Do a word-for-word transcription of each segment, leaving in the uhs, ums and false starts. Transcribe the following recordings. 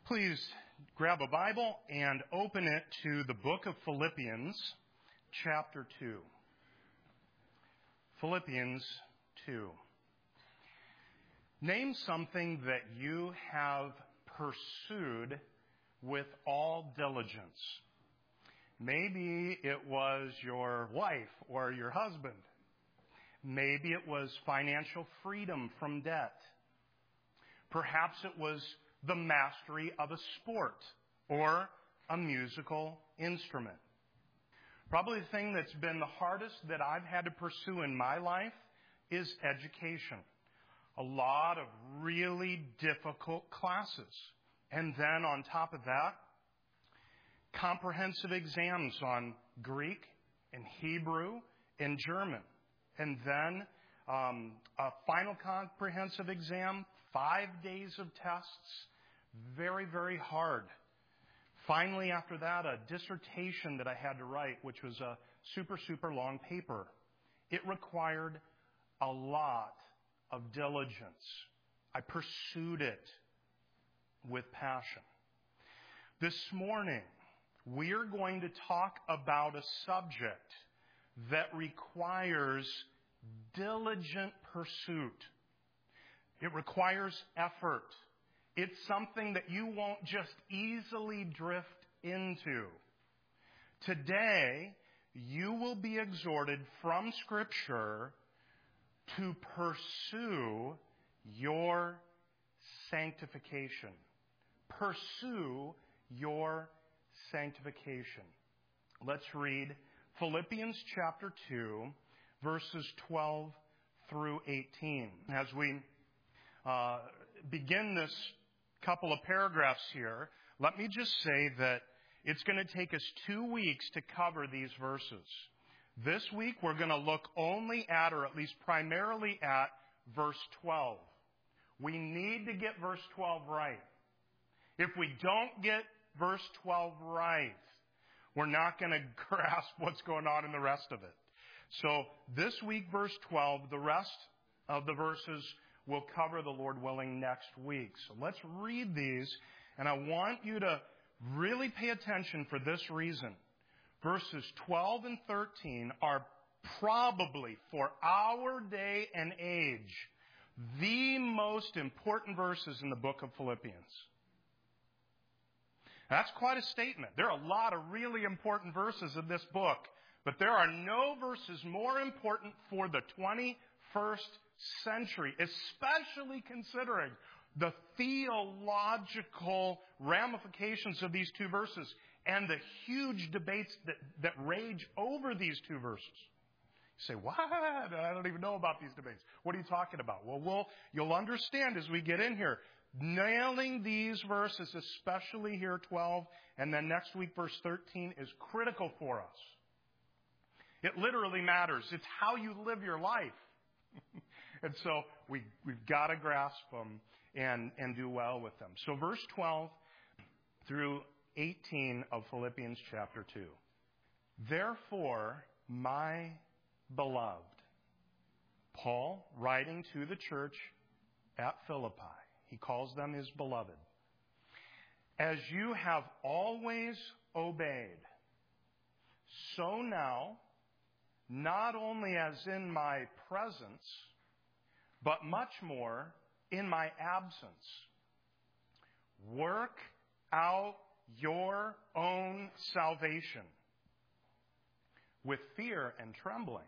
Please grab a Bible and open it to the book of Philippians, chapter two. Philippians two. Name something that you have pursued with all diligence. Maybe it was your wife or your husband. Maybe it was financial freedom from debt. Perhaps it was the mastery of a sport or a musical instrument. Probably the thing that's been the hardest that I've had to pursue in my life is education. A lot of really difficult classes. And then on top of that, comprehensive exams on Greek and Hebrew and German. And then um, a final comprehensive exam, five days of tests, very, very hard. Finally, after that, a dissertation that I had to write, which was a super, super long paper. It required a lot of diligence. I pursued it with passion. This morning, we are going to talk about a subject that requires diligent pursuit. It requires effort. It's something that you won't just easily drift into. Today, you will be exhorted from Scripture to pursue your sanctification. Pursue your sanctification. Let's read Philippians chapter two, verses twelve through eighteen. As we uh, begin this couple of paragraphs here, let me just say that it's going to take us two weeks to cover these verses. This week, we're going to look only at, or at least primarily at, verse twelve. We need to get verse twelve right. If we don't get verse twelve right, we're not going to grasp what's going on in the rest of it. So this week, verse twelve, the rest of the verses we'll cover, the Lord willing, next week. So let's read these, and I want you to really pay attention for this reason. Verses twelve and thirteen are probably, for our day and age, the most important verses in the book of Philippians. That's quite a statement. There are a lot of really important verses in this book, but there are no verses more important for the twenty-first century, especially considering the theological ramifications of these two verses and the huge debates that, that rage over these two verses. You say, what? I don't even know about these debates. What are you talking about? Well, we'll you'll understand as we get in here. Nailing these verses, especially here twelve, and then next week verse thirteen, is critical for us. It literally matters. It's how you live your life. And so we, we've got to grasp them and, and do well with them. So verse twelve through eighteen of Philippians chapter two. Therefore, my beloved, Paul, writing to the church at Philippi, he calls them his beloved. As you have always obeyed, so now, not only as in my presence, but much more in my absence, work out your own salvation with fear and trembling.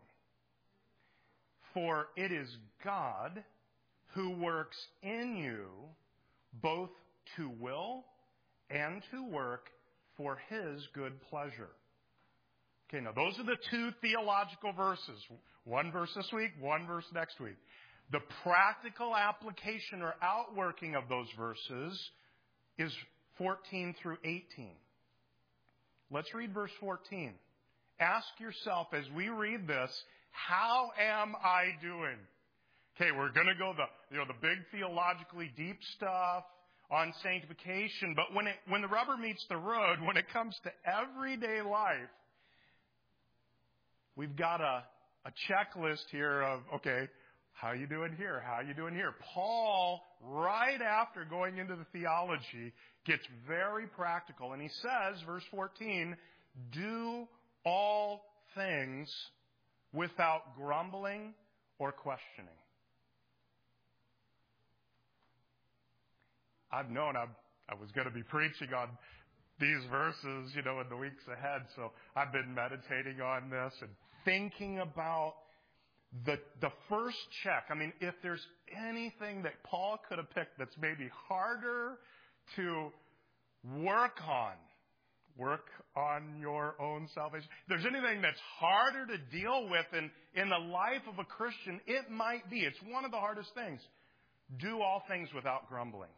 For it is God who works in you both to will and to work for His good pleasure. Okay, now those are the two theological verses. One verse this week, one verse next week. The practical application or outworking of those verses is fourteen through eighteen. Let's read verse fourteen. Ask yourself as we read this, how am I doing? Okay, we're going to go the, you know, the big theologically deep stuff on sanctification, but when it, when the rubber meets the road, when it comes to everyday life, we've got a, a checklist here of, okay, How you doing here? How you doing here? Paul, right after going into the theology, gets very practical. And he says, verse fourteen, do all things without grumbling or questioning. I've known I, I was going to be preaching on these verses, you know, in the weeks ahead. So I've been meditating on this and thinking about the the first check. I mean, if there's anything that Paul could have picked that's maybe harder to work on, work on your own salvation. If there's anything that's harder to deal with in, in the life of a Christian, it might be. It's one of the hardest things. Do all things without grumbling.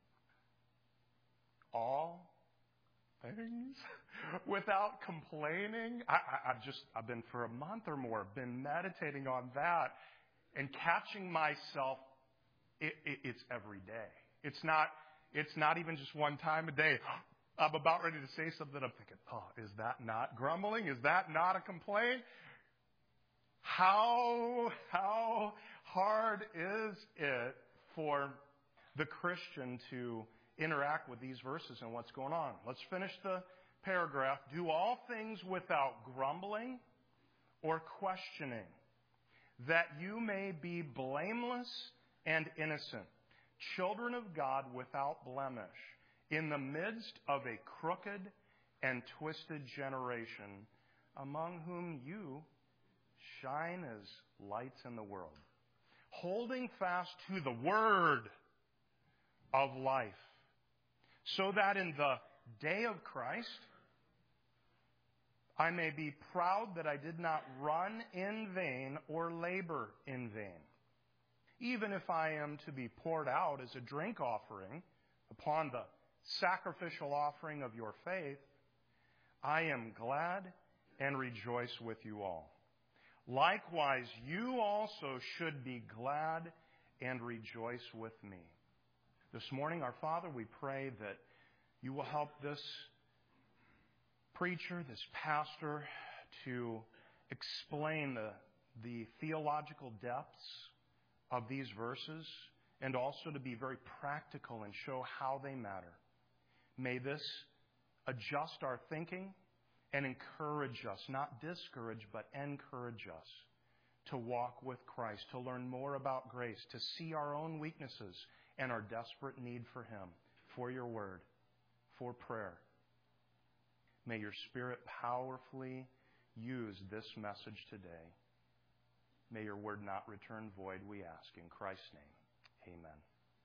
All things without complaining. I, I, I've just, I've been for a month or more, been meditating on that and catching myself. It, it, it's every day. It's not, it's not even just one time a day. I'm about ready to say something. I'm thinking, oh, is that not grumbling? Is that not a complaint? How, how hard is it for the Christian to interact with these verses and what's going on? Let's finish the paragraph. Do all things without grumbling or questioning, that you may be blameless and innocent, children of God without blemish, in the midst of a crooked and twisted generation, among whom you shine as lights in the world, holding fast to the word of life, so that in the day of Christ I may be proud that I did not run in vain or labor in vain. Even if I am to be poured out as a drink offering upon the sacrificial offering of your faith, I am glad and rejoice with you all. Likewise, you also should be glad and rejoice with me. This morning, our Father, we pray that you will help this preacher, this pastor, to explain the, the theological depths of these verses and also to be very practical and show how they matter. May this adjust our thinking and encourage us, not discourage, but encourage us to walk with Christ, to learn more about grace, to see our own weaknesses and our desperate need for Him, for your word, for prayer. May your Spirit powerfully use this message today. May your word not return void, we ask. In Christ's name, amen.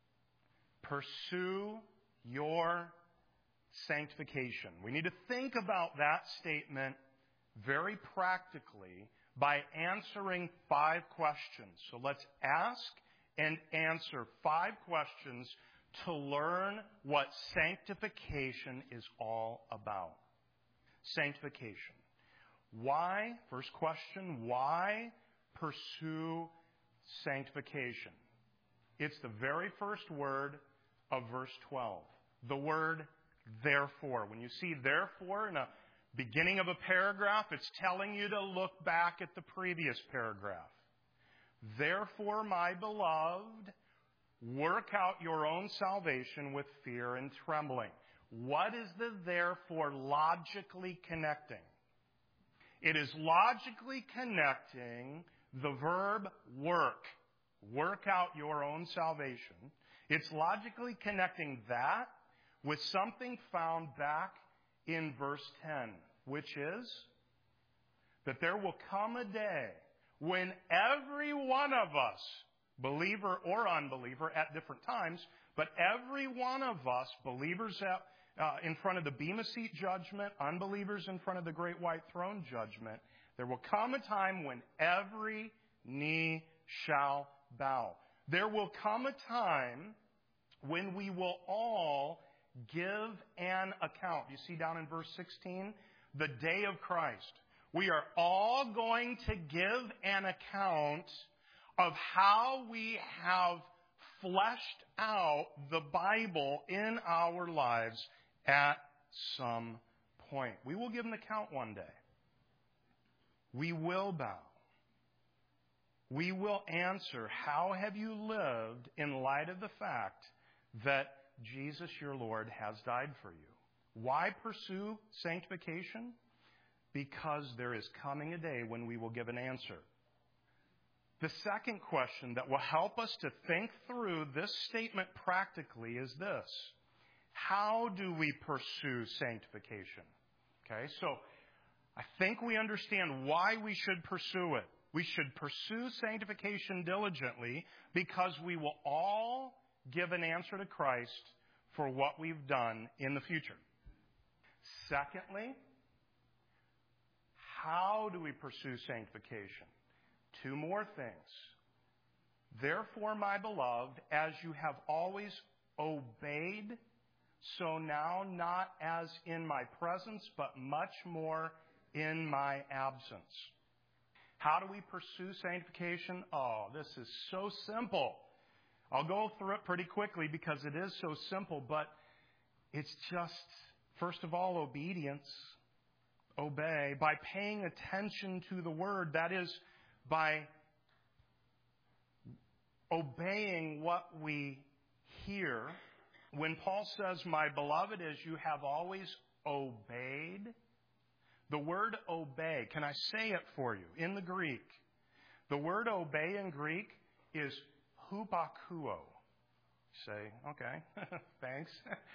Pursue your sanctification. We need to think about that statement very practically by answering five questions. So let's ask and answer five questions to learn what sanctification is all about. Sanctification. Why? First question, why pursue sanctification? It's the very first word of verse twelve. The word therefore. When you see therefore in the beginning of a paragraph, it's telling you to look back at the previous paragraph. Therefore, my beloved, work out your own salvation with fear and trembling. What is the therefore logically connecting? It is logically connecting the verb work. Work out your own salvation. It's logically connecting that with something found back in verse ten, which is that there will come a day when every one of us, believer or unbeliever at different times, but every one of us, believers at, uh, in front of the Bema Seat judgment, unbelievers in front of the great white throne judgment, there will come a time when every knee shall bow. There will come a time when we will all give an account. You see down in verse sixteen, the day of Christ. We are all going to give an account of how we have fleshed out the Bible in our lives at some point. We will give an account one day. We will bow. we will answer, how have you lived in light of the fact that Jesus, your Lord, has died for you? Why pursue sanctification? Because there is coming a day when we will give an answer. The second question that will help us to think through this statement practically is this. How do we pursue sanctification? Okay, so I think we understand why we should pursue it. We should pursue sanctification diligently because we will all give an answer to Christ for what we've done in the future. Secondly, how do we pursue sanctification? Two more things. Therefore, my beloved, as you have always obeyed, so now not as in my presence, but much more in my absence. How do we pursue sanctification? Oh, this is so simple. I'll go through it pretty quickly because it is so simple, but it's just, first of all, obedience. Obey. By paying attention to the Word, that is, by obeying what we hear. When Paul says, my beloved, as you have always obeyed, the word obey, can I say it for you? In the Greek, the word obey in Greek is hupakuo. Say, okay, thanks.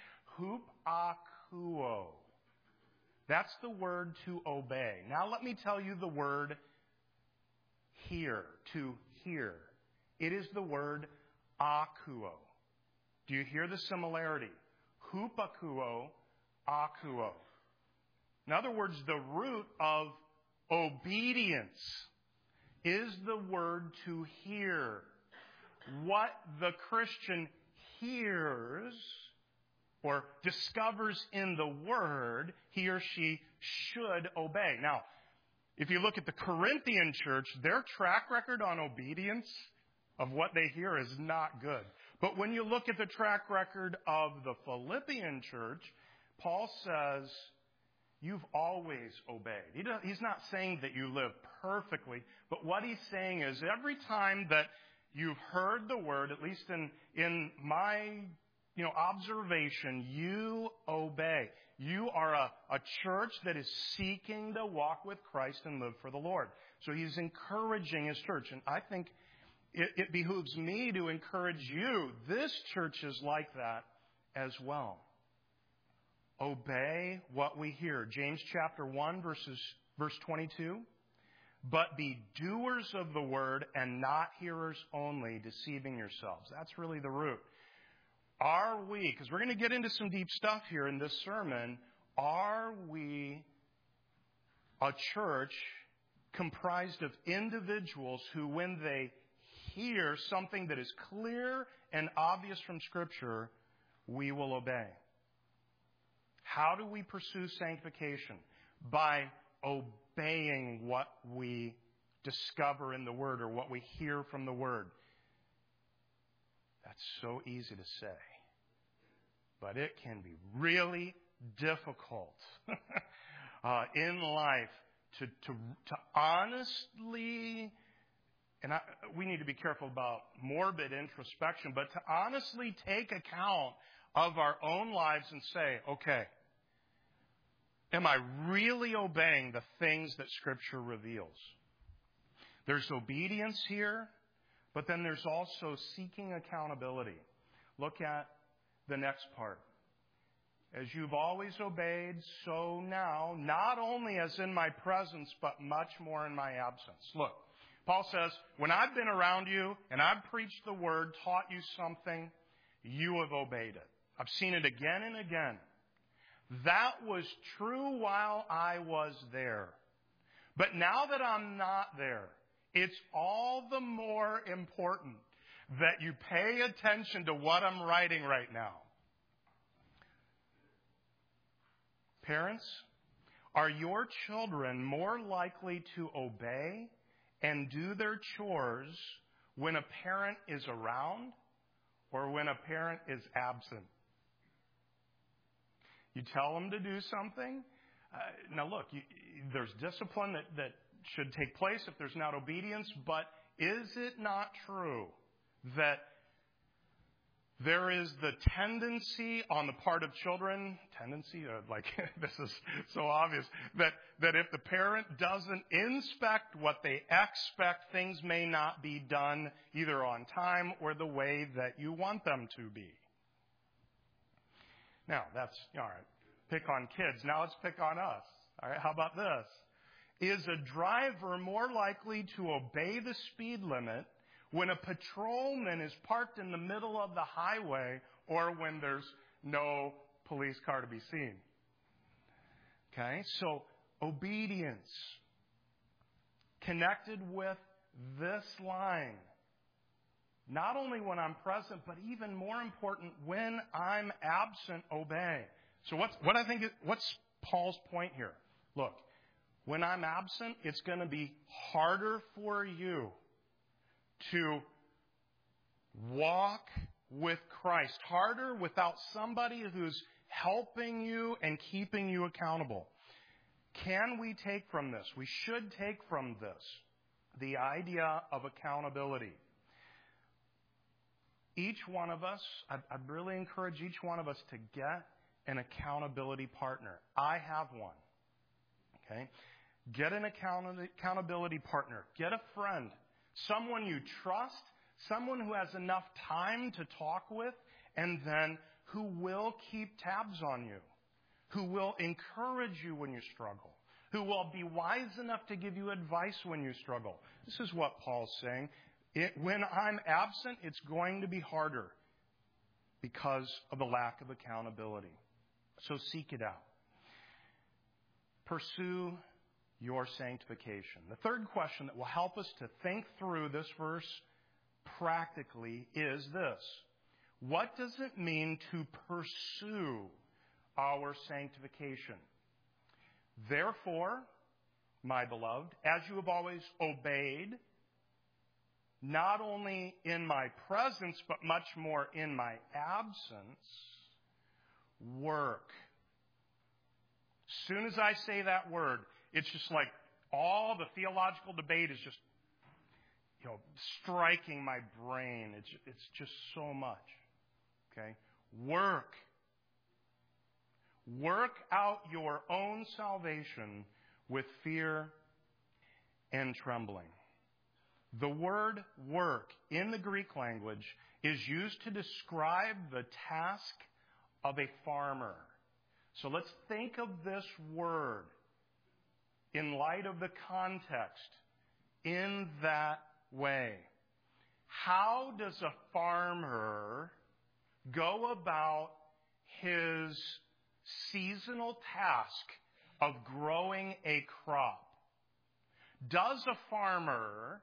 Hupakuo. That's the word to obey. Now let me tell you the word hear, to hear. It is the word akuo. Do you hear the similarity? Hupakuo, akuo. In other words, the root of obedience is the word to hear. What the Christian hears or discovers in the Word, he or she should obey. Now, if you look at the Corinthian church, their track record on obedience of what they hear is not good. But when you look at the track record of the Philippian church, Paul says, you've always obeyed. He does, he's not saying that you live perfectly, but what he's saying is every time that you've heard the word, at least in, in my you know, observation, you obey. You are a, a church that is seeking to walk with Christ and live for the Lord. So he's encouraging his church. And I think it, it behooves me to encourage you. This church is like that as well. Obey what we hear. James chapter one, verses, verse twenty-two. But be doers of the word and not hearers only, deceiving yourselves. That's really the root. Are we, because we're going to get into some deep stuff here in this sermon, are we a church comprised of individuals who, when they hear something that is clear and obvious from Scripture, we will obey? How do we pursue sanctification? By obeying what we discover in the Word or what we hear from the Word. That's so easy to say, but it can be really difficult uh, in life to, to, to honestly, and I, we need to be careful about morbid introspection, but to honestly take account of our own lives and say, okay, am I really obeying the things that Scripture reveals? There's obedience here, but then there's also seeking accountability. Look at the next part. As you've always obeyed, so now, not only as in my presence, but much more in my absence. Look, Paul says, when I've been around you and I've preached the word, taught you something, you have obeyed it. I've seen it again and again. That was true while I was there. But now that I'm not there, it's all the more important that you pay attention to what I'm writing right now. Parents, are your children more likely to obey and do their chores when a parent is around or when a parent is absent? You tell them to do something. Uh, now look, you, there's discipline that, that should take place if there's not obedience, but is it not true that there is the tendency on the part of children, tendency, uh, like this is so obvious, that, that if the parent doesn't inspect what they expect, things may not be done either on time or the way that you want them to be. Now, that's, all right, pick on kids. Now let's pick on us. All right, how about this? Is a driver more likely to obey the speed limit when a patrolman is parked in the middle of the highway or when there's no police car to be seen? Okay, so obedience connected with this line. Not only when I'm present, but even more important, when I'm absent, obey. So what's, what I think, is, what's Paul's point here? Look, when I'm absent, it's going to be harder for you to walk with Christ. Harder without somebody who's helping you and keeping you accountable. Can we take from this? We should take from this the idea of accountability. Each one of us, I'd, I'd really encourage each one of us to get an accountability partner. I have one. Okay? Get an accountability partner. Get a friend. Someone you trust, someone who has enough time to talk with, and then who will keep tabs on you, who will encourage you when you struggle, who will be wise enough to give you advice when you struggle. This is what Paul's saying. It, when I'm absent, it's going to be harder because of the lack of accountability. So seek it out. Pursue your sanctification. The third question that will help us to think through this verse practically is this. What does it mean to pursue our sanctification? Therefore, my beloved, as you have always obeyed, not only in my presence, but much more in my absence, work. As soon as I say that word, it's just like all the theological debate is just, you know, striking my brain. It's, it's just so much. Okay? Work. Work out your own salvation with fear and trembling. The word work in the Greek language is used to describe the task of a farmer. So let's think of this word in light of the context in that way. How does a farmer go about his seasonal task of growing a crop? Does a farmer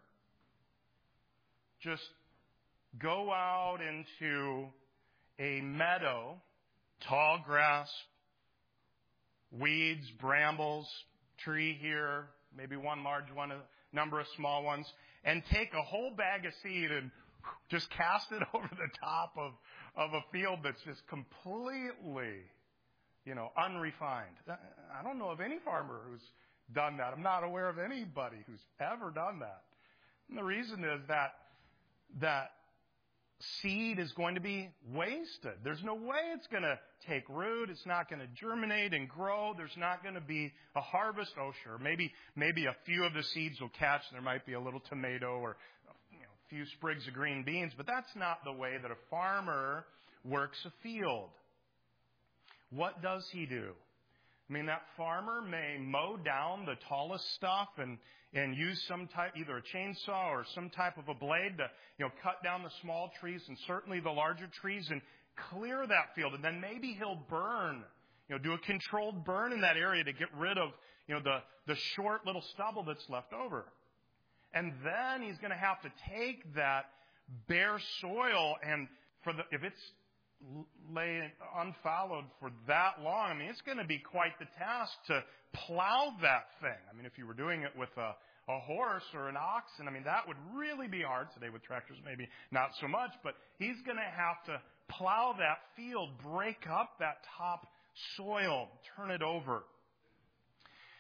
just go out into a meadow, tall grass, weeds, brambles, tree here, maybe one large one, a number of small ones, and take a whole bag of seed and just cast it over the top of, of a field that's just completely, you know, unrefined? I don't know of any farmer who's done that. I'm not aware of anybody who's ever done that. And the reason is that that seed is going to be wasted. There's no way it's going to take root. It's not going to germinate and grow. There's not going to be a harvest. Oh, sure. Maybe, maybe a few of the seeds will catch. There might be a little tomato or, you know, a few sprigs of green beans, but that's not the way that a farmer works a field. What does he do? I mean, that farmer may mow down the tallest stuff and, and use some type, either a chainsaw or some type of a blade to, you know, cut down the small trees and certainly the larger trees and clear that field. And then maybe he'll burn, you know, do a controlled burn in that area to get rid of, you know, the, the short little stubble that's left over. And then he's going to have to take that bare soil and for the, if it's lay unfallowed for that long, I mean, it's going to be quite the task to plow that thing. I mean, if you were doing it with a, a horse or an oxen, I mean, that would really be hard. Today with tractors, maybe not so much, but he's going to have to plow that field, break up that top soil, turn it over.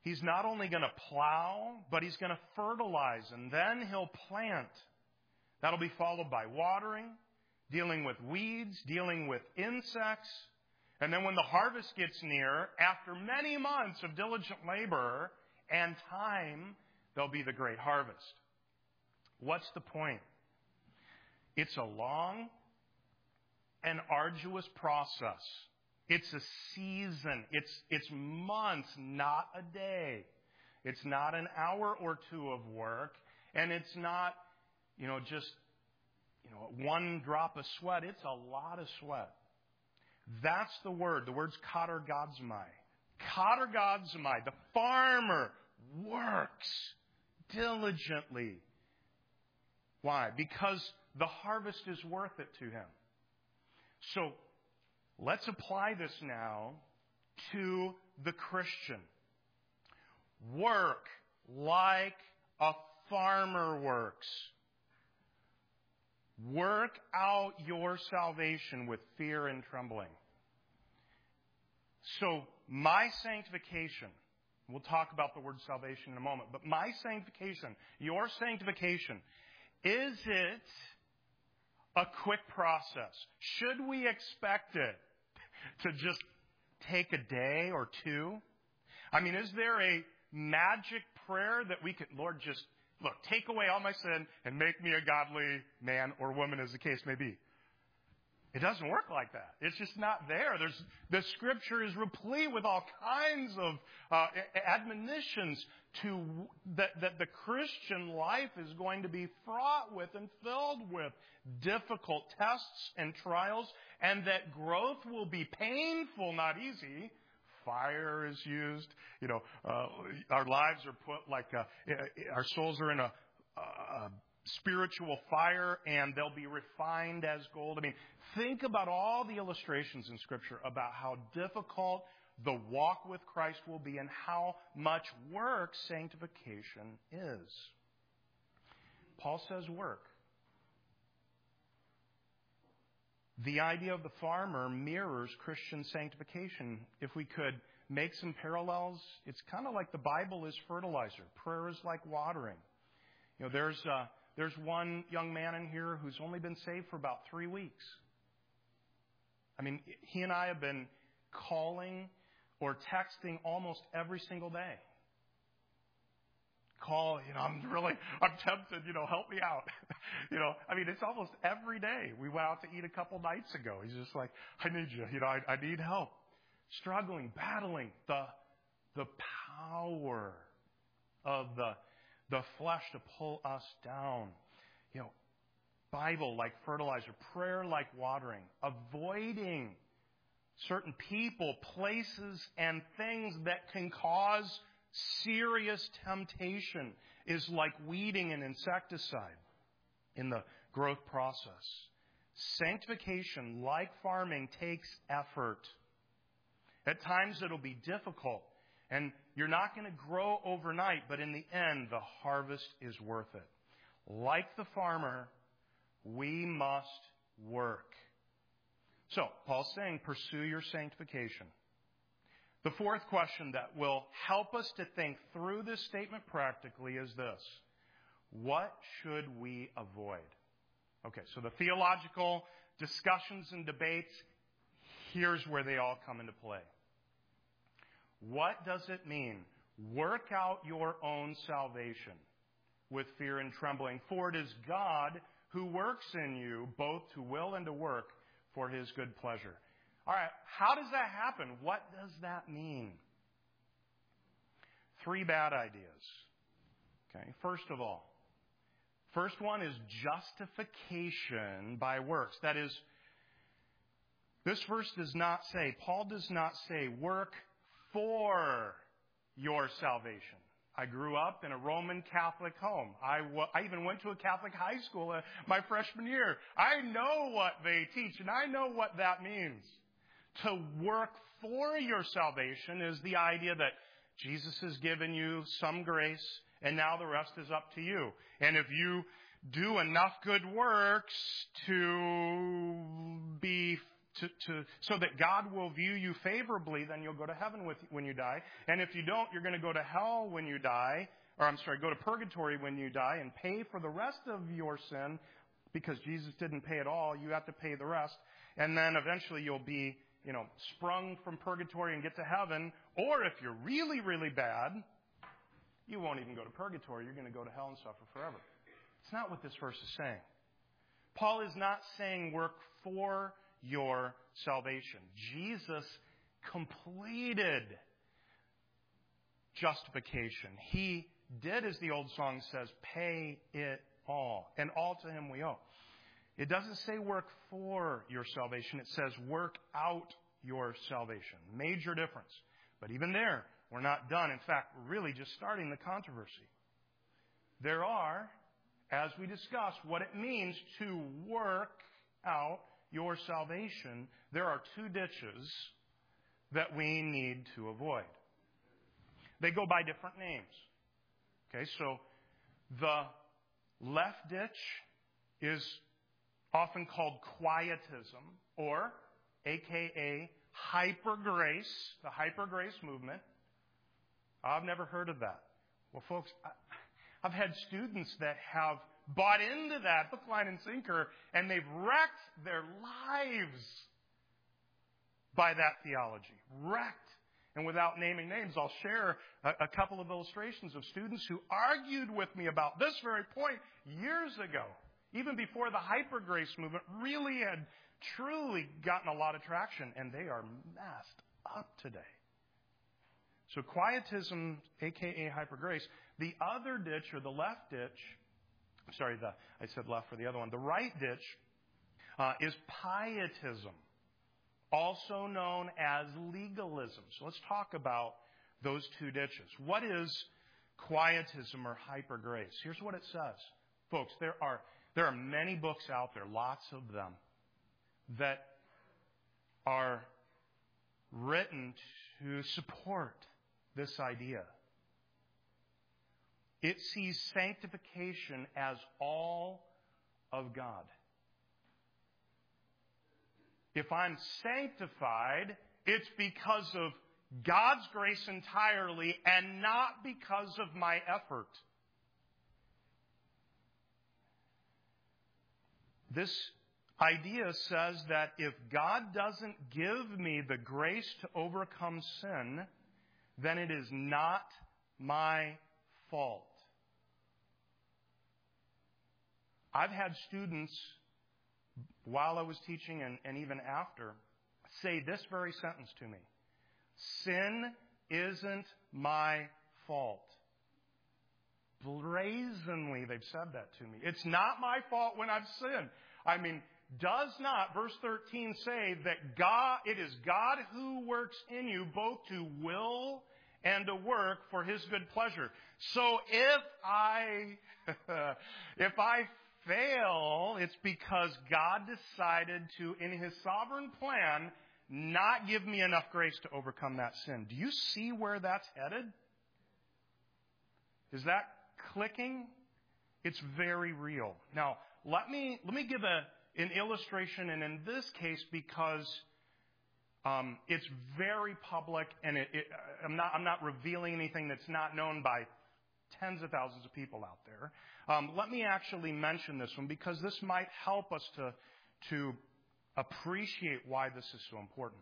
He's not only going to plow, but he's going to fertilize, and then he'll plant. That'll be followed by watering, dealing with weeds, dealing with insects. And then when the harvest gets near, after many months of diligent labor and time, there'll be the great harvest. What's the point? It's a long and arduous process. It's a season. It's, it's months, not a day. It's not an hour or two of work. And it's not, you know, just, you know, one drop of sweat. It's a lot of sweat. That's the word. The word's katargazmai. Katargazmai. The farmer works diligently. Why? Because the harvest is worth it to him. So let's apply this now to the Christian. Work like a farmer works. Work out your salvation with fear and trembling. So my sanctification, we'll talk about the word salvation in a moment, but my sanctification, your sanctification, is it a quick process? Should we expect it to just take a day or two? I mean, is there a magic prayer that we could, Lord, just, look, take away all my sin and make me a godly man or woman, as the case may be? It doesn't work like that. It's just not there. There's, the Scripture is replete with all kinds of uh, admonitions to that, that the Christian life is going to be fraught with and filled with difficult tests and trials, and that growth will be painful, not easy. Fire is used. You know, uh, our lives are put like a, our souls are in a, a spiritual fire, and they'll be refined as gold. I mean, think about all the illustrations in Scripture about how difficult the walk with Christ will be and how much work sanctification is. Paul says work. The idea of the farmer mirrors Christian sanctification. If we could make some parallels, it's kind of like the Bible is fertilizer. Prayer is like watering. You know, there's uh, there's one young man in here who's only been saved for about three weeks. I mean, he and I have been calling or texting almost every single day. Call, you know, I'm really, I'm tempted, you know, help me out. you know, I mean, it's almost every day. We went out to eat a couple nights ago. He's just like, I need you, you know, I, I need help. Struggling, battling the, the power of the, the flesh to pull us down. You know, Bible like fertilizer, prayer like watering, avoiding certain people, places, and things that can cause serious temptation is like weeding and insecticide in the growth process. Sanctification, like farming, takes effort. At times it'll be difficult, and you're not going to grow overnight, but in the end, the harvest is worth it. Like the farmer, we must work. So, Paul's saying, pursue your sanctification. The fourth question that will help us to think through this statement practically is this. What should we avoid? Okay, so the theological discussions and debates, here's where they all come into play. What does it mean? Work out your own salvation with fear and trembling, for it is God who works in you both to will and to work for his good pleasure. All right, how does that happen? What does that mean? Three bad ideas. Okay, first of all, first one is justification by works. That is, this verse does not say, Paul does not say, work for your salvation. I grew up in a Roman Catholic home. I, w- I even went to a Catholic high school uh, my freshman year. I know what they teach, and I know what that means. To work for your salvation is the idea that Jesus has given you some grace, and now the rest is up to you. And if you do enough good works to be to, to, so that God will view you favorably, then you'll go to heaven with, when you die. And if you don't, you're going to go to hell when you die, or I'm sorry, go to purgatory when you die and pay for the rest of your sin because Jesus didn't pay it all. You have to pay the rest. And then eventually you'll be, you know, sprung from purgatory and get to heaven. Or if you're really, really bad, you won't even go to purgatory. You're going to go to hell and suffer forever. It's not what this verse is saying. Paul is not saying work for your salvation. Jesus completed justification. He did, as the old song says, pay it all. And all to him we owe. It doesn't say work for your salvation. It says work out your salvation. Major difference. But even there, we're not done. In fact, we're really just starting the controversy. There are, as we discussed, what it means to work out your salvation. There are two ditches that we need to avoid. They go by different names. Okay, so the left ditch is often called quietism, or A K A hyper grace, the hyper grace movement. I've never heard of that. Well, folks, I've had students that have bought into that hook, line, and sinker, and they've wrecked their lives by that theology. Wrecked. And without naming names, I'll share a, a couple of illustrations of students who argued with me about this very point years ago, even before the hyper grace movement really had truly gotten a lot of traction, and they are messed up today. So quietism, a k a hyper grace. The other ditch, or the left ditch, sorry, the I said left for the other one. The right ditch uh, is pietism, also known as legalism. So let's talk about those two ditches. What is quietism or hyper grace? Here's what it says. Folks, there are there are many books out there, lots of them, that are written to support this idea. It sees sanctification as all of God. If I'm sanctified, it's because of God's grace entirely and not because of my effort. This idea says that if God doesn't give me the grace to overcome sin, then it is not my fault. I've had students, while I was teaching and, and even after, say this very sentence to me. Sin isn't my fault. Brazenly, they've said that to me. It's not my fault when I've sinned. I mean, does not, verse thirteen, say that God, it is God who works in you both to will and to work for His good pleasure. So if I, if I fail, it's because God decided to, in His sovereign plan, not give me enough grace to overcome that sin. Do you see where that's headed? Is that clicking? It's very real. Now, let me let me give a an illustration, and in this case, because um, it's very public, and it, it, I'm not I'm not revealing anything that's not known by tens of thousands of people out there. Um, let me actually mention this one because this might help us to to appreciate why this is so important.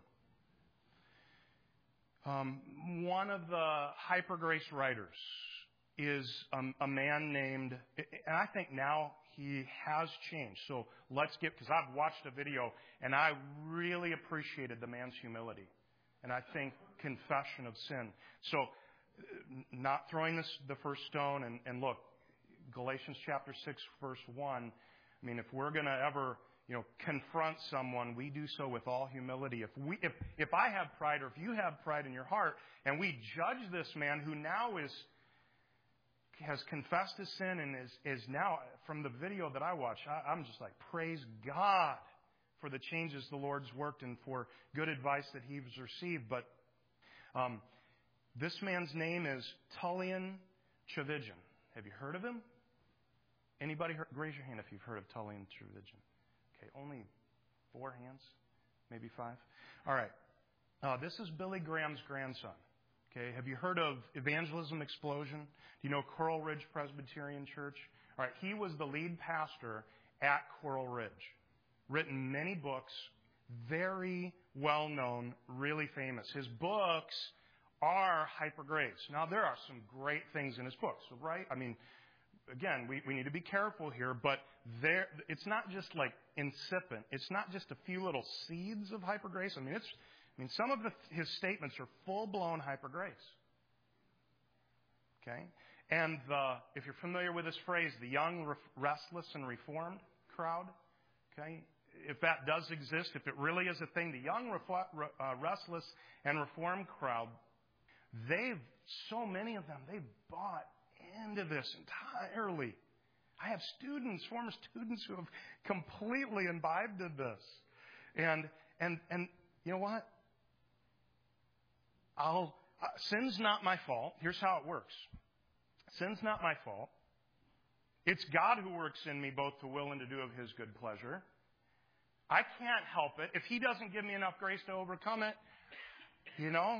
Um, one of the hyper grace writers is um, a man named, and I think now he has changed. So let's get, because I've watched a video and I really appreciated the man's humility, and I think confession of sin. So, not throwing this the first stone, and, and look, Galatians chapter six, verse one. I mean, if we're going to ever, you know, confront someone, we do so with all humility. If we, if if I have pride, or if you have pride in your heart, and we judge this man who now is has confessed his sin and is is now, from the video that I watch, I, I'm just like, praise God for the changes the Lord's worked and for good advice that he's received. But um, this man's name is Tullian Tchividjian. Have you heard of him? Anybody heard? Raise your hand if you've heard of Tullian Tchividjian. Okay, only four hands. maybe five. All right. Uh, this is Billy Graham's grandson. Okay. Have you heard of Evangelism Explosion? Do you know Coral Ridge Presbyterian Church? All right. He was the lead pastor at Coral Ridge. Written many books. Very well known. Really famous. His books are hyper grace. Now, there are some great things in his books, right? I mean, again, we, we need to be careful here, but there, it's not just like incipient. It's not just a few little seeds of hyper grace. I mean, it's, I mean, some of the, his statements are full-blown hyper grace. Okay? And the, if you're familiar with this phrase, the young, restless, and reformed crowd, okay? If that does exist, if it really is a thing, the young, uh, restless, and reformed crowd, they've, so many of them, they've bought into this entirely. I have students, former students, who have completely imbibed in this. And, and, and you know what? I'll, uh, sin's not my fault. Here's how it works. Sin's not my fault. It's God who works in me both to will and to do of His good pleasure. I can't help it. If He doesn't give me enough grace to overcome it, you know,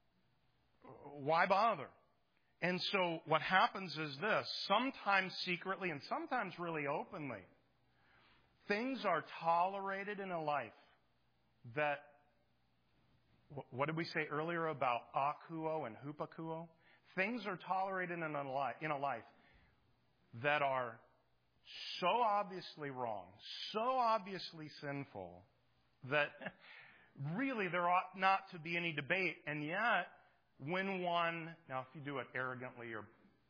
why bother? And so what happens is this, sometimes secretly and sometimes really openly, things are tolerated in a life that, what did we say earlier about akuo and hupakuo? Things are tolerated in a life, in a life that are so obviously wrong, so obviously sinful, that really there ought not to be any debate. And yet, when one, now if you do it arrogantly, or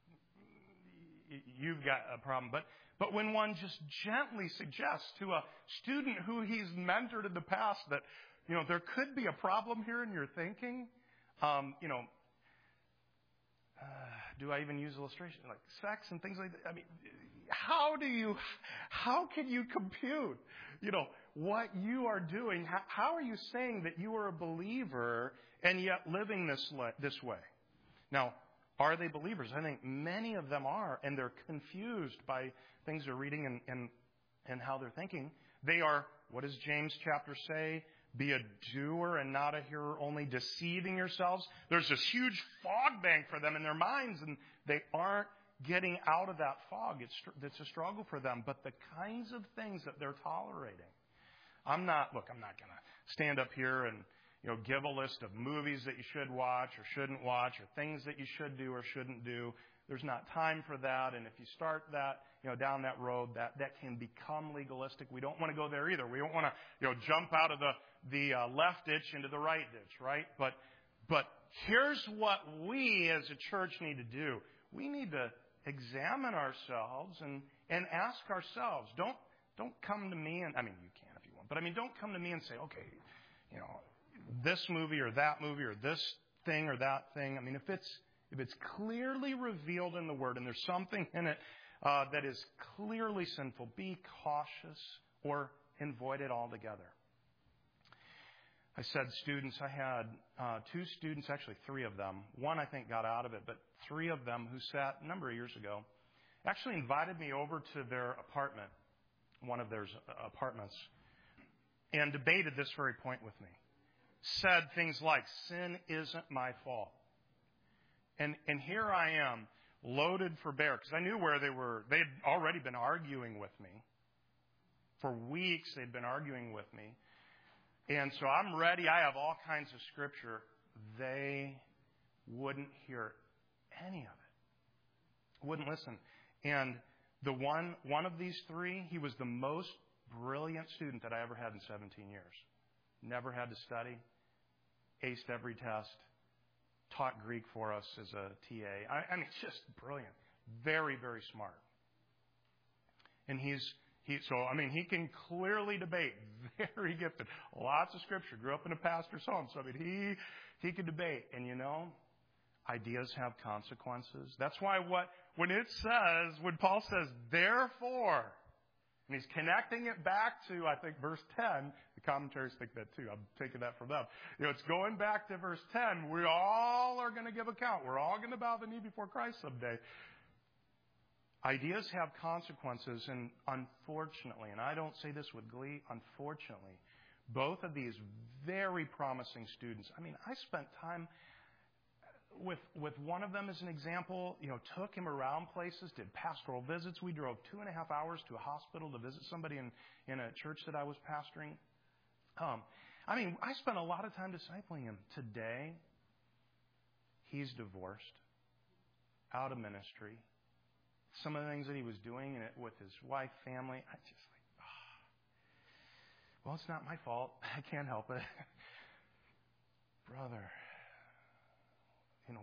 you've got a problem, but, but when one just gently suggests to a student who he's mentored in the past that, you know, there could be a problem here in your thinking, um, you know, uh, do I even use illustration like sex and things like that? I mean, how do you, how can you compute, you know, what you are doing? How, how are you saying that you are a believer and yet living this this way? Now, are they believers? I think many of them are, and they're confused by things they're reading and, and, and how they're thinking. They are, what does James chapter say? Be a doer and not a hearer only, deceiving yourselves. There's this huge fog bank for them in their minds, and they aren't getting out of that fog. It's, it's a struggle for them. But the kinds of things that they're tolerating, I'm not, look, I'm not going to stand up here and, you know, give a list of movies that you should watch or shouldn't watch, or things that you should do or shouldn't do. There's not time for that. And if you start that, you know, down that road, that, that can become legalistic. We don't want to go there either. We don't want to, you know, jump out of the, the uh, left ditch into the right ditch, right? But, but here's what we as a church need to do. We need to examine ourselves and, and ask ourselves. Don't, don't come to me and, I mean, you can if you want, but I mean, don't come to me and say, okay, you know, this movie or that movie or this thing or that thing. I mean, if it's, if it's clearly revealed in the Word and there's something in it uh, that is clearly sinful, be cautious or avoid it altogether. I said students, I had uh, two students, actually three of them. One, I think, got out of it, but three of them who sat a number of years ago actually invited me over to their apartment, one of their apartments, and debated this very point with me. Said things like, sin isn't my fault. And and here I am, loaded for bear, because I knew where they were. They had already been arguing with me. For weeks, they'd been arguing with me. And so I'm ready. I have all kinds of scripture. They wouldn't hear any of it. Wouldn't listen. And the one one of these three, he was the most brilliant student that I ever had in seventeen years. Never had to study. Aced every test. Taught Greek for us as a T A. I, I mean, just brilliant. Very, very smart. And he's, he, so, I mean, he can clearly debate. Very gifted. Lots of scripture. Grew up in a pastor's home. So, I mean, he, he could debate. And you know, ideas have consequences. That's why what, when it says, when Paul says, therefore, and he's connecting it back to, I think, verse ten. The commentaries think that too. I'm taking that from them. You know, it's going back to verse ten. We all are going to give account. We're all going to bow the knee before Christ someday. Ideas have consequences, and unfortunately, and I don't say this with glee, unfortunately, Both of these very promising students. I mean, I spent time with with one of them as an example. You know, took him around places, did pastoral visits. We drove two and a half hours to a hospital to visit somebody in, in a church that I was pastoring. Um, I mean, I spent a lot of time discipling him. Today, he's divorced, out of ministry. Some of the things that he was doing with his wife, family, I just like, oh. Well, it's not my fault. I can't help it. Brother, you know,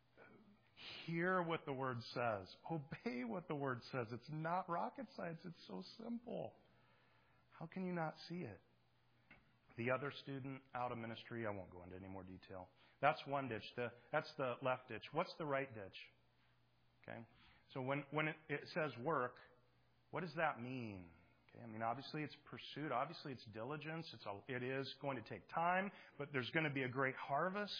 hear what the Word says. Obey what the Word says. It's not rocket science. It's so simple. How can you not see it? The other student out of ministry, I won't go into any more detail. That's one ditch. The, that's the left ditch. What's the right ditch? Okay. So when, when it, it says work, what does that mean? Okay. I mean, obviously it's pursuit. Obviously it's diligence. It's a, it is going to take time, but there's going to be a great harvest.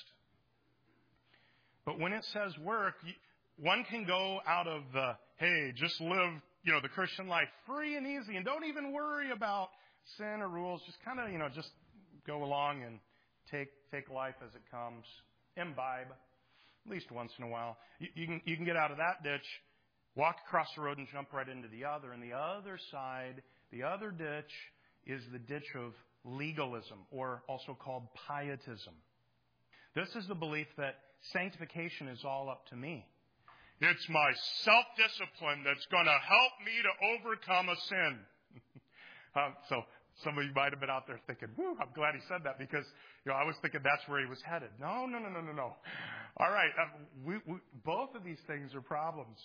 But when it says work, one can go out of the, hey, just live, you know, the Christian life free and easy and don't even worry about sin or rules. Just kind of, you know, just go along and take take life as it comes. Imbibe, at least once in a while. You, you can you can get out of that ditch, walk across the road and jump right into the other. And the other side, the other ditch, is the ditch of legalism, or also called pietism. This is the belief that sanctification is all up to me. It's my self-discipline that's going to help me to overcome a sin. uh, so some of you might have been out there thinking, whoo, I'm glad he said that, because you know I was thinking that's where he was headed. No, no, no, no, no, no. All right, uh, we, we, both of these things are problems.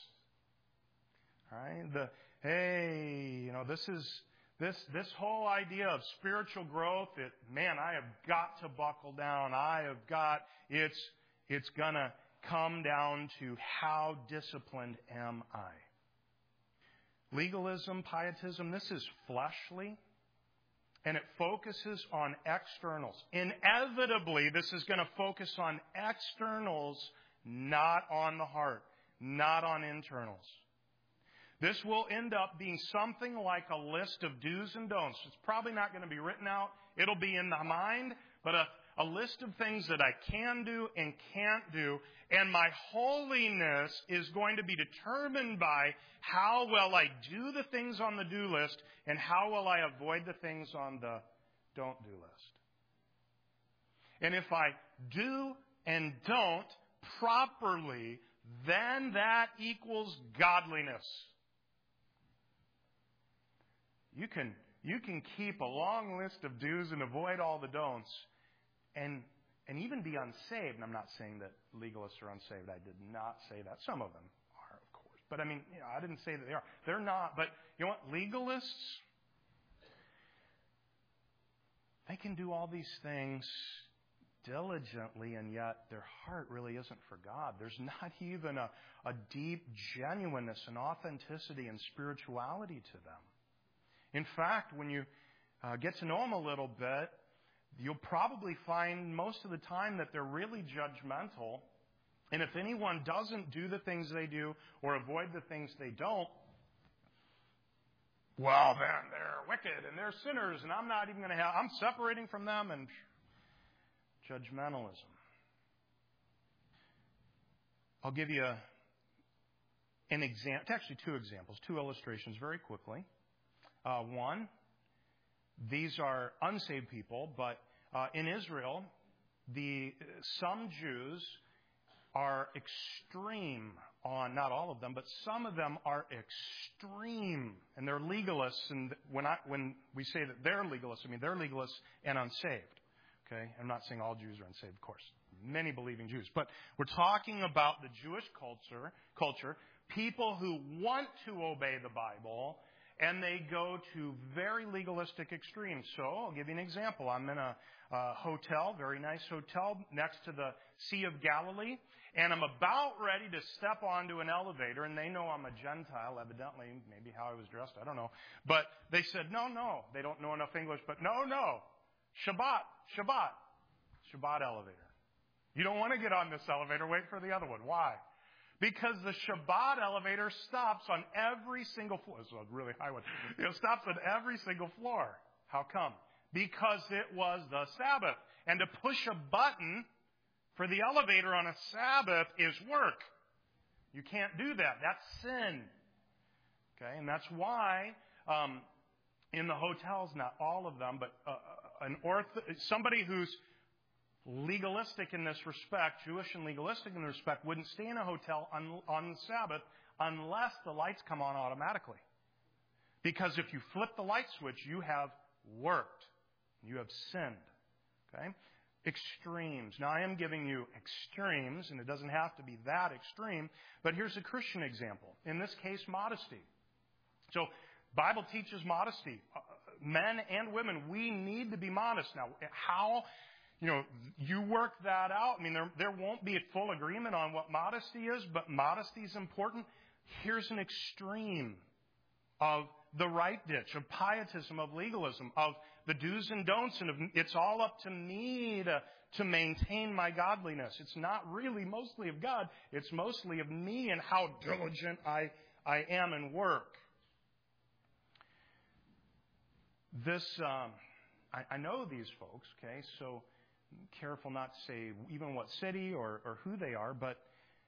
All right, the hey, you know, this is this this whole idea of spiritual growth. It, man, I have got to buckle down. I have got it's it's gonna come down to how disciplined am I. Legalism, pietism, this is fleshly, and it focuses on externals. Inevitably, this is going to focus on externals, not on the heart, not on internals. This will end up being something like a list of do's and don'ts. It's probably not going to be written out. It'll be in the mind, but a, a list of things that I can do and can't do. And my holiness is going to be determined by how well I do the things on the do list and how well I avoid the things on the don't do list. And if I do and don't properly, then that equals godliness. You can, you can keep a long list of do's and avoid all the don'ts and and even be unsaved. And I'm not saying that legalists are unsaved. I did not say that. Some of them are, of course. But I mean, you know, I didn't say that they are. They're not. But you know what? Legalists, they can do all these things diligently, and yet their heart really isn't for God. There's not even a, a deep genuineness and authenticity and spirituality to them. In fact, when you uh, get to know them a little bit, you'll probably find most of the time that they're really judgmental. And if anyone doesn't do the things they do or avoid the things they don't, well, then they're wicked and they're sinners and I'm not even going to have, I'm separating from them, and judgmentalism. I'll give you a, an example, actually two examples, two illustrations very quickly. Uh, one, these are unsaved people, but uh, in Israel, the some Jews are extreme on, not all of them, but some of them are extreme, and they're legalists. And when I when we say that they're legalists, I mean they're legalists and unsaved. Okay, I'm not saying all Jews are unsaved, of course. Many believing Jews, but we're talking about the Jewish culture, culture, people who want to obey the Bible. And they go to very legalistic extremes. So I'll give you an example. I'm in a, a hotel, very nice hotel, next to the Sea of Galilee. And I'm about ready to step onto an elevator. And they know I'm a Gentile, evidently, maybe how I was dressed, I don't know. But they said, no, no. They don't know enough English, but no, no. Shabbat, Shabbat, Shabbat elevator. You don't want to get on this elevator. Wait for the other one. Why? Because the Shabbat elevator stops on every single floor. This is a really high one. It stops on every single floor. How come? because it was the Sabbath. And to push a button for the elevator on a Sabbath is work. You can't do that. That's sin. Okay, and that's why um, in the hotels, not all of them, but uh, an orth- somebody who's legalistic in this respect, Jewish and legalistic in this respect, wouldn't stay in a hotel on, on the Sabbath unless the lights come on automatically. Because if you flip the light switch, you have worked. You have sinned. Okay? Extremes. Now, I am giving you extremes, and it doesn't have to be that extreme, but here's a Christian example. In this case, modesty. So, Bible teaches modesty. Uh, men and women, we need to be modest. Now, how, you know, you work that out. I mean, there, there won't be a full agreement on what modesty is, but modesty is important. Here's an extreme of the right ditch, of pietism, of legalism, of the do's and don'ts, and of, it's all up to me to, to maintain my godliness. It's not really mostly of God. It's mostly of me and how diligent I, I am in work. This, um, I, I know these folks, okay, so careful not to say even what city or, or who they are, but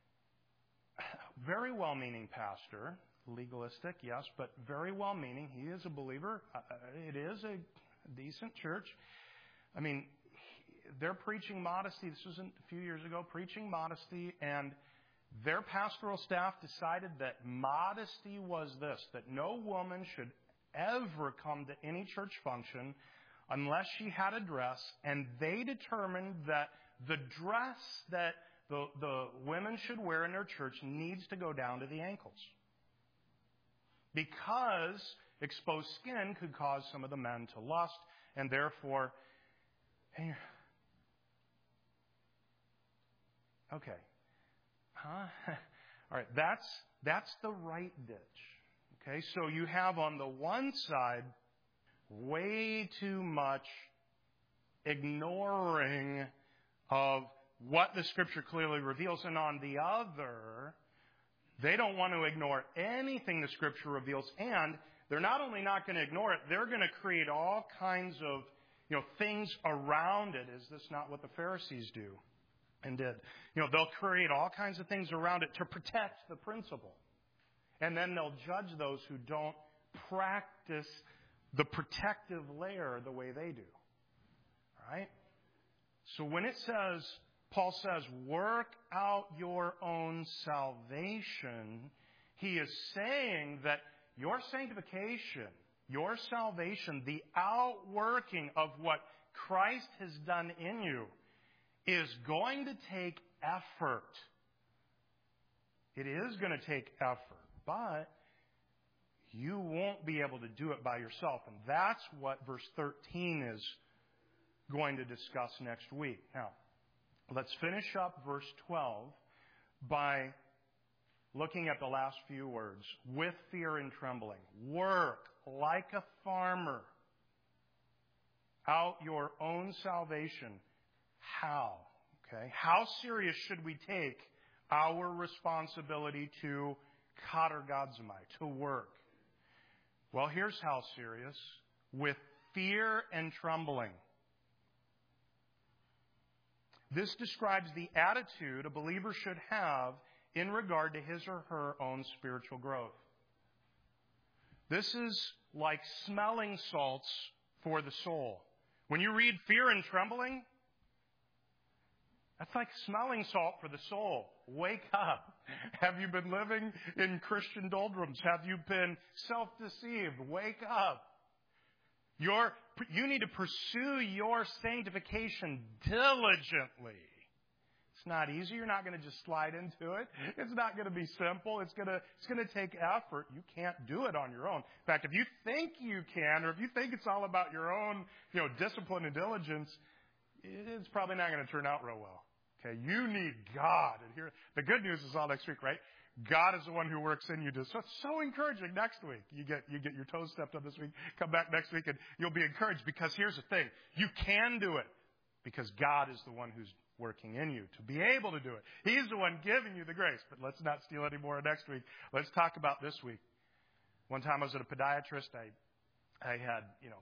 very well-meaning pastor, legalistic, yes, but very well-meaning. He is a believer. Uh, it is a decent church. I mean, they're preaching modesty. This was a few years ago, preaching modesty, and their pastoral staff decided that modesty was this, that no woman should ever come to any church function unless she had a dress, and they determined that the dress that the, the women should wear in their church needs to go down to the ankles. Because exposed skin could cause some of the men to lust, and therefore, okay, huh? All right, that's that's the right ditch. Okay, so you have on the one side way too much ignoring of what the Scripture clearly reveals, and on the other, they don't want to ignore anything the Scripture reveals, and they're not only not going to ignore it, they're going to create all kinds of, you know, things around it. Is this not what the Pharisees do and did? You know, they'll create all kinds of things around it to protect the principle. And then they'll judge those who don't practice the protective layer the way they do. All right? So when it says, Paul says, work out your own salvation, he is saying that your sanctification, your salvation, the outworking of what Christ has done in you is going to take effort. It is going to take effort, but you won't be able to do it by yourself. And that's what verse thirteen is going to discuss next week. Now, let's finish up verse twelve by looking at the last few words. With fear and trembling. Work like a farmer out your own salvation. How? Okay. How serious should we take our responsibility to katergazomai, to work? Well, here's how serious. With fear and trembling. This describes the attitude a believer should have in regard to his or her own spiritual growth. This is like smelling salts for the soul. When you read fear and trembling, that's like smelling salt for the soul. Wake up. Have you been living in Christian doldrums? Have you been self-deceived? Wake up. Your, you need to pursue your sanctification diligently. It's not easy. You're not going to just slide into it. It's not going to be simple. It's going to, it's going to take effort. You can't do it on your own. In fact, if you think you can, or if you think it's all about your own, you know, discipline and diligence, it's probably not going to turn out real well. Okay, you need God. And here, the good news is all next week, right? God is the one who works in you. To, so it's so encouraging next week. You get, you get your toes stepped on this week. Come back next week and you'll be encouraged, because here's the thing. You can do it because God is the one who's working in you to be able to do it. He's the one giving you the grace. But let's not steal any more next week. Let's talk about this week. One time I was at a podiatrist. I, I had, you know,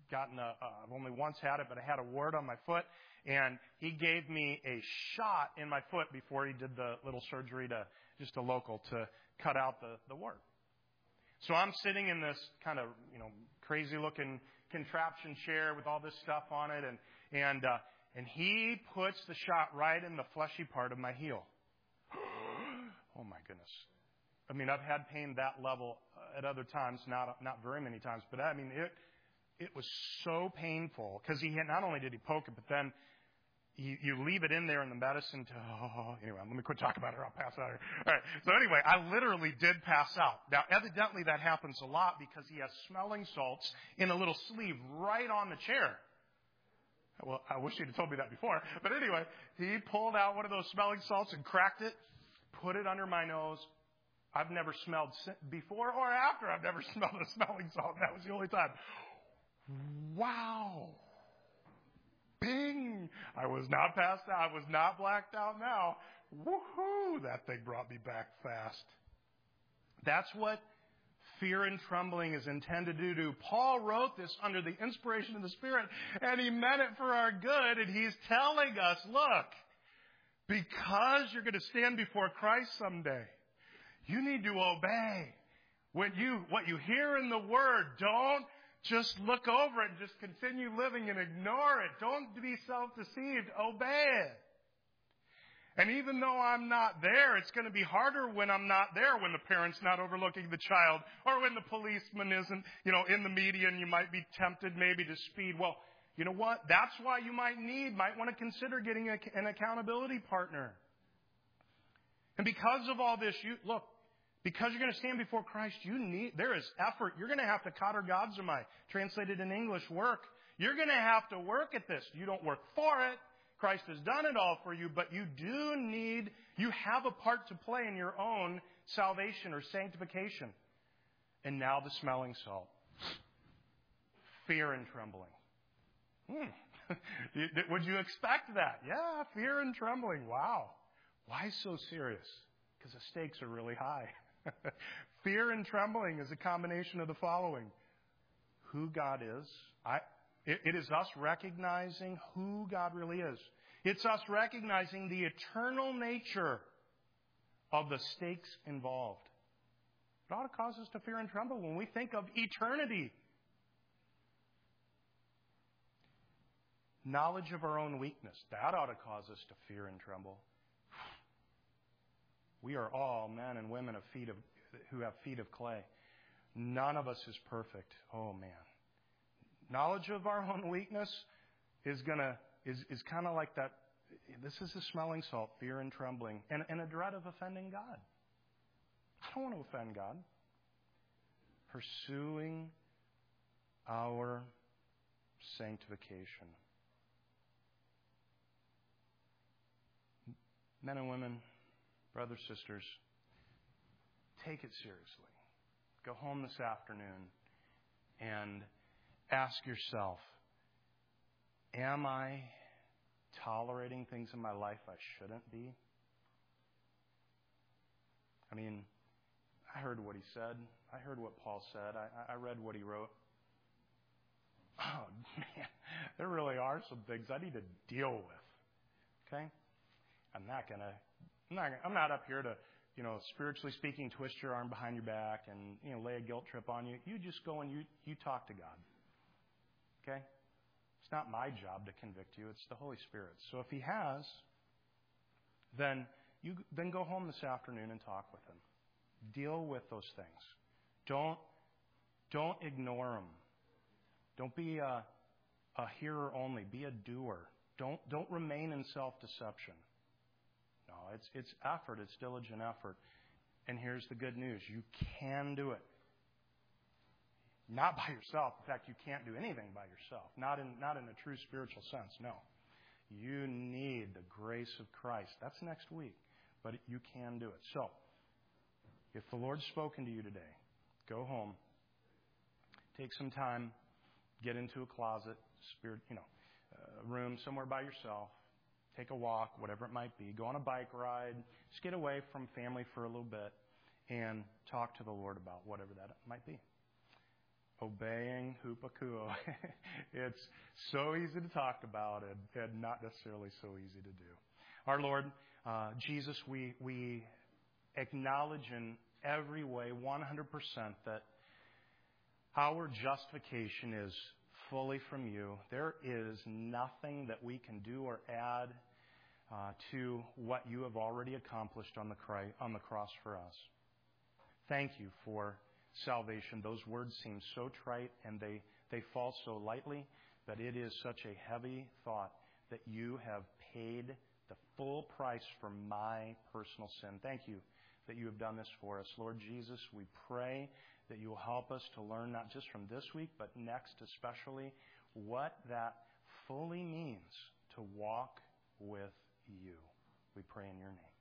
gotten a, uh, I've only once had it, but I had a wart on my foot, and he gave me a shot in my foot before he did the little surgery to, just a local, to cut out the, the wart. So I'm sitting in this kind of, you know, crazy looking contraption chair with all this stuff on it, and, and, uh, and he puts the shot right in the fleshy part of my heel. Oh my goodness. I mean, I've had pain that level at other times, not not very many times, but I mean, it it was so painful because he had, not only did he poke it, but then you, you leave it in there in the medicine to, oh, anyway, let me quit talking about it or I'll pass out here. All right, so anyway, I literally did pass out. Now, evidently that happens a lot because he has smelling salts in a little sleeve right on the chair. Well, I wish he'd have told me that before. But anyway, he pulled out one of those smelling salts and cracked it, put it under my nose. I've never smelled before or after. I've never smelled a smelling salt. That was the only time. Wow. Bing. I was not passed out. I was not blacked out now. Woohoo. That thing brought me back fast. That's what fear and trembling is intended to do. Paul wrote this under the inspiration of the Spirit, and he meant it for our good, and he's telling us, look, because you're going to stand before Christ someday, you need to obey. When you, what you hear in the Word, don't just look over it and just continue living and ignore it. Don't be self-deceived. Obey it. And even though I'm not there, it's going to be harder when I'm not there, when the parent's not overlooking the child, or when the policeman isn't, you know, in the median. You might be tempted maybe to speed. Well, you know what? That's why you might need, might want to consider getting a, an accountability partner. And because of all this, you look, because you're going to stand before Christ, you need, there is effort. You're going to have to katergazomai, translated in English, work. You're going to have to work at this. You don't work for it. Christ has done it all for you, but you do need, you have a part to play in your own salvation or sanctification. And now the smelling salt. Fear and trembling. Hmm. Would you expect that? Yeah, fear and trembling. Wow. Why so serious? Because the stakes are really high. Fear and trembling is a combination of the following. Who God is. I, it, it is us recognizing who God really is. It's us recognizing the eternal nature of the stakes involved. It ought to cause us to fear and tremble when we think of eternity. Knowledge of our own weakness. That ought to cause us to fear and tremble. We are all men and women of feet of, who have feet of clay. None of us is perfect. Oh, man. Knowledge of our own weakness is gonna is, is kind of like that. This is the smelling salt, fear and trembling, and, and a dread of offending God. I don't want to offend God. Pursuing our sanctification. Men and women, brothers, sisters, take it seriously. Go home this afternoon and ask yourself, am I tolerating things in my life I shouldn't be? I mean, I heard what he said. I heard what Paul said. I, I read what he wrote. Oh, man, there really are some things I need to deal with. Okay? I'm not going to, I'm not, I'm not up here to, you know, spiritually speaking, twist your arm behind your back and, you know, lay a guilt trip on you. You just go and you, you talk to God. Okay? It's not my job to convict you. It's the Holy Spirit. So if he has, then you then go home this afternoon and talk with him. Deal with those things. Don't, don't ignore them. Don't be a, a hearer only. Be a doer. Don't, don't remain in self-deception. No, it's, it's effort. It's diligent effort. And here's the good news. You can do it. Not by yourself. In fact, you can't do anything by yourself. Not in, not in a true spiritual sense, no. You need the grace of Christ. That's next week. But you can do it. So, if the Lord's spoken to you today, go home. Take some time. Get into a closet, spirit, you know, a room somewhere by yourself. Take a walk, whatever it might be. Go on a bike ride. Just get away from family for a little bit and talk to the Lord about whatever that might be. obeying hupakuo. It's so easy to talk about and, and not necessarily so easy to do. Our Lord, uh, Jesus, we, we acknowledge in every way, one hundred percent, that our justification is fully from you. There is nothing that we can do or add uh, to what you have already accomplished on the, cri- on the cross for us. Thank you for salvation. Those words seem so trite and they, they fall so lightly, but it is such a heavy thought that you have paid the full price for my personal sin. Thank you that you have done this for us. Lord Jesus, we pray that you will help us to learn not just from this week, but next especially, what that fully means to walk with you. We pray in your name.